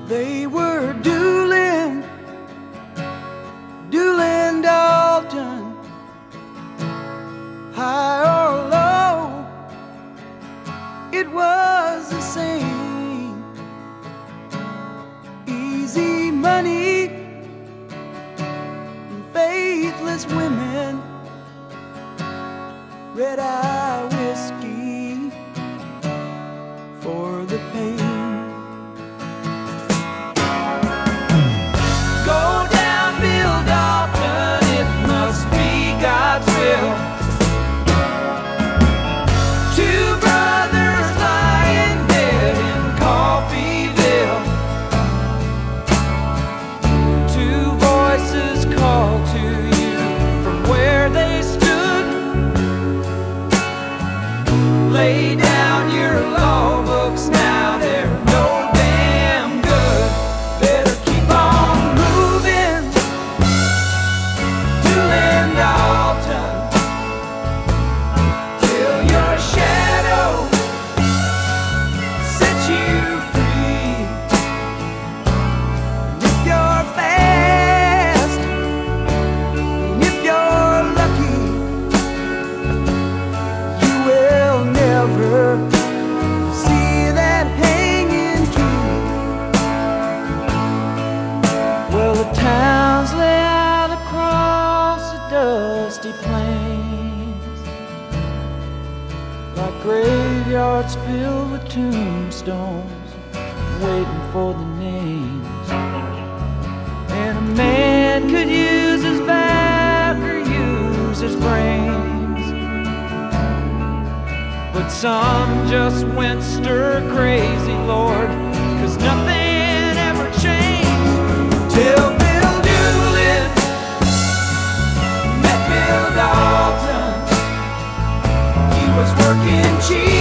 They were Doolin, Dalton, high or low, it was the same. Easy money and faithless women, red-eye whiskey for the pain. Go down, Bill Dalton, it must be God's will. Two brothers lying dead in Coffeeville. Two voices call to you from where they stood. Lay down your law books now, they're no damn good. Better keep on moving, Doolin, Dalton, till your shadow sets you free. And if you're fast, and if you're lucky, you will never see that hanging tree. Well, the towns lay out across the dusty plains, like graveyards filled with tombstones, waiting for the names. And a man could use his back or use his brains, but some just went stir crazy, Lord, 'cause nothing ever changed till Bill Doolin met Bill Dalton. He was working cheap